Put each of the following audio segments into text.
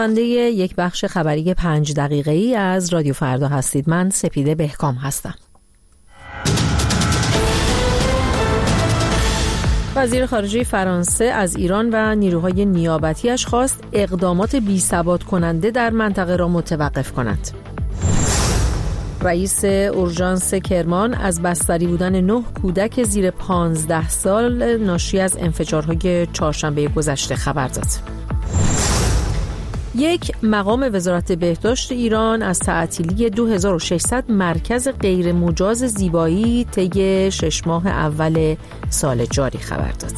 شنونده یک بخش خبری 5 دقیقه‌ای از رادیو فردا هستید. من سپیده بهکام هستم. وزیر خارجه فرانسه از ایران و نیروهای نیابتیش خواست اقدامات بی‌ثبات کننده در منطقه را متوقف کنند. رئیس اورژانس کرمان از بستری بودن 9 کودک زیر 15 سال ناشی از انفجارهای چهارشنبه گذشته خبر داد. یک مقام وزارت بهداشت ایران از تعطیلی 2600 مرکز غیر مجاز زیبایی طی 6 ماه اول سال جاری خبر داد.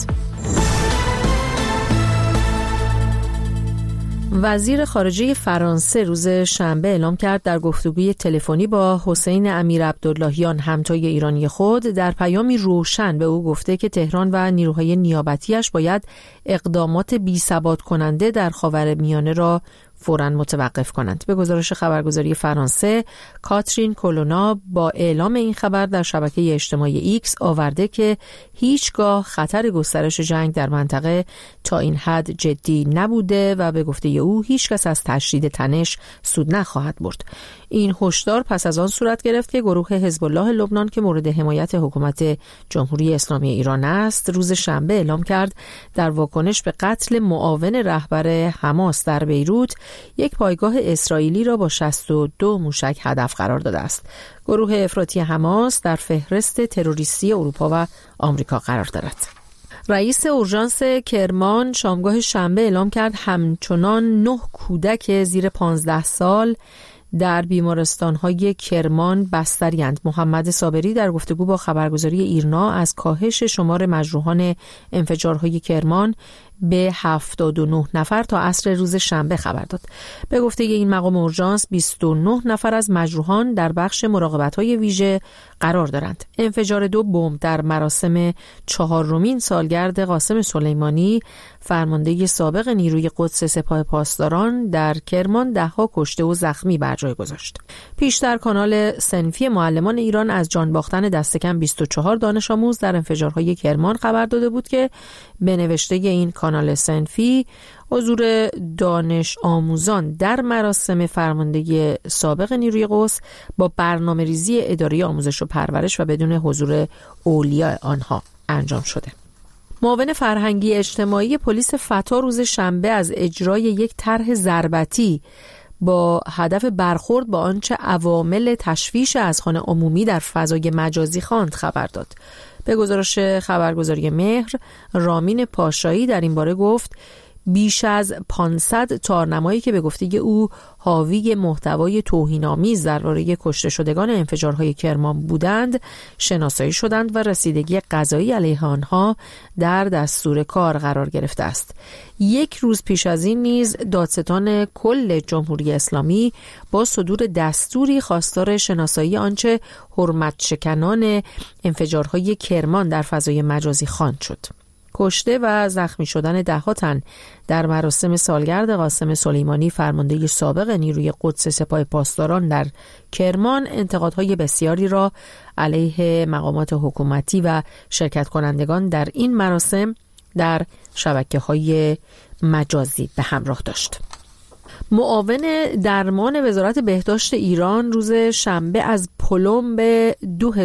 وزیر خارجه فرانسه روز شنبه اعلام کرد در گفتگوی تلفنی با حسین امیرعبداللهیان همتای ایرانی خود در پیامی روشن به او گفته که تهران و نیروهای نیابتیش باید اقدامات بی‌ثبات کننده در خاورمیانه را فوراً متوقف کنند. به گزارش خبرگزاری فرانسه، کاترین کولونا با اعلام این خبر در شبکه اجتماعی ایکس آورده که هیچگاه خطر گسترش جنگ در منطقه تا این حد جدی نبوده و به گفته او هیچ کس از تشدید تنش سود نخواهد برد. این هشدار پس از آن صورت گرفت که گروه حزب الله لبنان که مورد حمایت حکومت جمهوری اسلامی ایران است، روز شنبه اعلام کرد در واکنش به قتل معاون رهبر حماس در بیروت یک پایگاه اسرائیلی را با 62 موشک هدف قرار داده است. گروه افراطی حماس در فهرست تروریستی اروپا و آمریکا قرار دارد. رئیس اورژانس کرمان شامگاه شنبه اعلام کرد همچنان 9 کودک زیر 15 سال در بیمارستان‌های کرمان بستری‌اند. محمد صابری در گفتگو با خبرگزاری ایرنا از کاهش شمار مجروحان انفجارهای کرمان به 79 نفر تا عصر روز شنبه خبر داد. به گفته این مقام اورژانس 29 نفر از مجروحان در بخش مراقبت‌های ویژه قرار دارند. انفجار 2 بمب در مراسم 4مین سالگرد قاسم سلیمانی، فرمانده سابق نیروی قدس سپاه پاسداران، در کرمان 10 کشته و زخمی بر جای گذاشت. پیشتر کانال صنفی معلمان ایران از جان باختن دست کم 24 دانش آموز در انفجارهای کرمان خبر داده بود که به نوشته این کانال صنفی حضور دانش آموزان در مراسم فرماندهی سابق نیروی قدس با برنامه‌ریزی اداره آموزش و پرورش و بدون حضور اولیاء آنها انجام شده. معاون فرهنگی اجتماعی پلیس فتا روز شنبه از اجرای یک طرح ضربتی با هدف برخورد با آنچه عوامل تشویش اذهان عمومی در فضای مجازی خواند خبر داد. به گزارش خبرگزاری مهر، رامین پاشایی در این باره گفت بیش از 500 تارنمایی که به گفته او حاوی محتوای توهین‌آمیز درباره کشته شدگان انفجارهای کرمان بودند شناسایی شدند و رسیدگی قضایی علیه آنها در دستور کار قرار گرفته است. یک روز پیش از این نیز دادستان کل جمهوری اسلامی با صدور دستوری خواستار شناسایی آنچه حرمت شکنان انفجارهای کرمان در فضای مجازی خواند شد. کشته و زخمی شدن 10 تن در مراسم سالگرد قاسم سلیمانی، فرمانده سابق نیروی قدس سپاه پاسداران در کرمان، انتقادهای بسیاری را علیه مقامات حکومتی و شرکت کنندگان در این مراسم در شبکه‌های مجازی به همراه داشت. معاون درمان وزارت بهداشت ایران روز شنبه از پلم به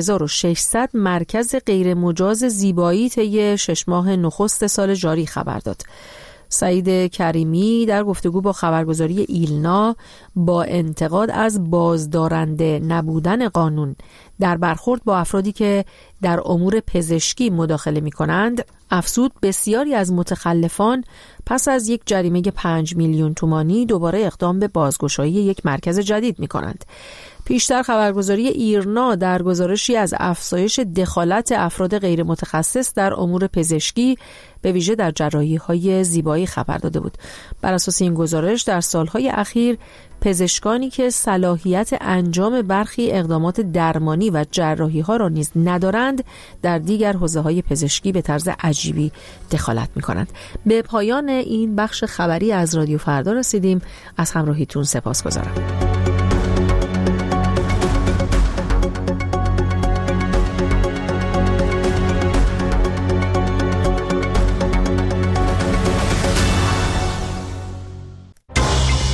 2600 مرکز غیر مجاز زیبایی طی 6 ماه نخست سال جاری خبر داد. سعید کریمی در گفتگو با خبرگزاری ایلنا با انتقاد از بازدارنده نبودن قانون در برخورد با افرادی که در امور پزشکی مداخله می کنند افزود بسیاری از متخلفان پس از یک جریمه 5 میلیون تومانی دوباره اقدام به بازگشایی یک مرکز جدید می کنند. پیشتر خبرگزاری ایرنا در گزارشی از افزایش دخالت افراد غیر متخصص در امور پزشکی به ویژه در جراحی‌های زیبایی خبر داده بود. بر اساس این گزارش در سالهای اخیر پزشکانی که صلاحیت انجام برخی اقدامات درمانی و جراحی‌ها را نیز ندارند در دیگر حوزه‌های پزشکی به طرز عجیبی دخالت می‌کنند. به پایان این بخش خبری از رادیو فردا رسیدیم. از همراهیتون سپاسگزارم.